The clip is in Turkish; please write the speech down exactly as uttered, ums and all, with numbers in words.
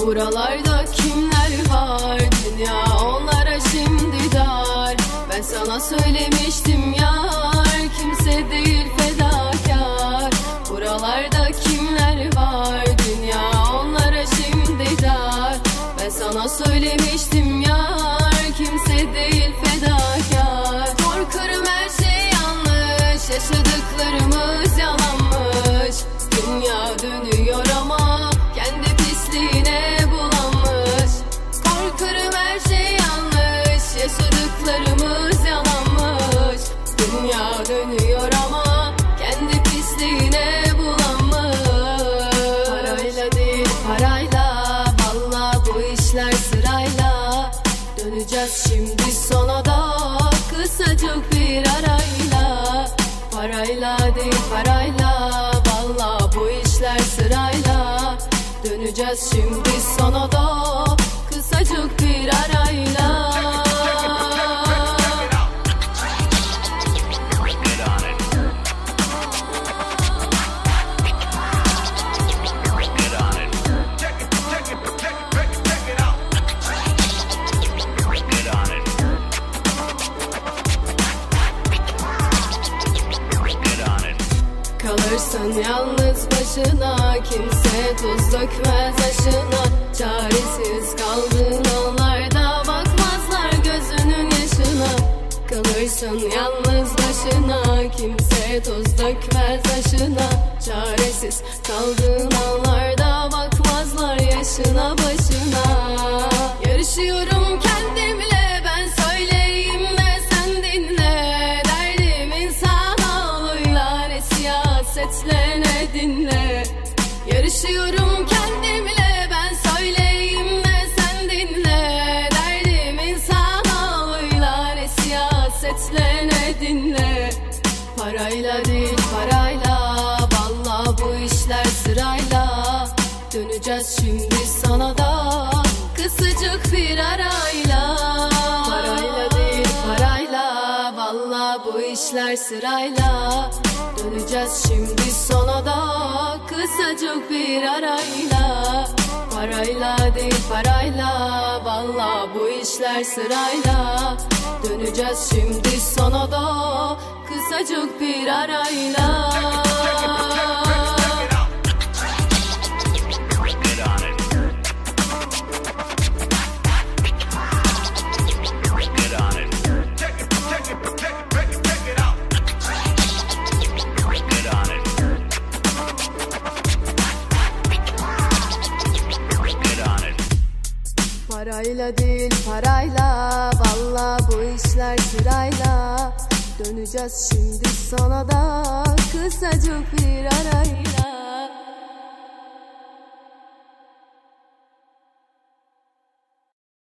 Buralarda kimler var? Dünya onlara şimdi dar. Ben sana söylemiştim yar, kimse değil fedakar. Buralarda kimler var? Dünya onlara şimdi dar. Ben sana söylemiştim yar, kimse değil fedakar. Korkarım her şey yanlış, yaşadıklarımız yalanmış. Dünya dönüyor ama kendi pisliğine bulanmış. Korkarım her şey yanlış, yaşadıklarımız yalanmış. Dünya dönüyor ama kendi pisliğine bulanmış. Parayla değil parayla, valla bu işler sırayla. Döneceğiz şimdi sona da kısacık bir arayla. Parayla değil parayla, valla bu işler sırayla. Döneceğiz şimdi sona da kısacık bir arayla. Kalırsın yalnız başına, kimse tuz dökmez aşına. Çaresiz kaldığın anlarda bakmazlar gözünün yaşına. Kalırsın yalnız başına, kimse tuz dökmez aşına. Çaresiz kaldığın anlarda bakmazlar yaşına başına. Yarışıyorum kendimle, ben söyleyeyim de sen dinle. Derdimin sana olaylar, ne siyasetle ne dinle. Yarışıyorum kendimle, ben söyleyeyim de sen dinle. Derdimin sana olaylar, ne siyasetle ne dinle. Parayla değil parayla, valla bu işler sırayla. Döneceğiz şimdi sana da kısacık bir arayla. Parayla değil parayla, valla bu işler sırayla. Döneceğiz şimdi sana da kısacık bir arayla. Parayla değil parayla, valla bu işler sırayla. Döneceğiz şimdi sana da kısacık bir arayla. Parayla değil parayla, valla bu işler sırayla. Döneceğiz şimdi sana da kısacık bir arayla.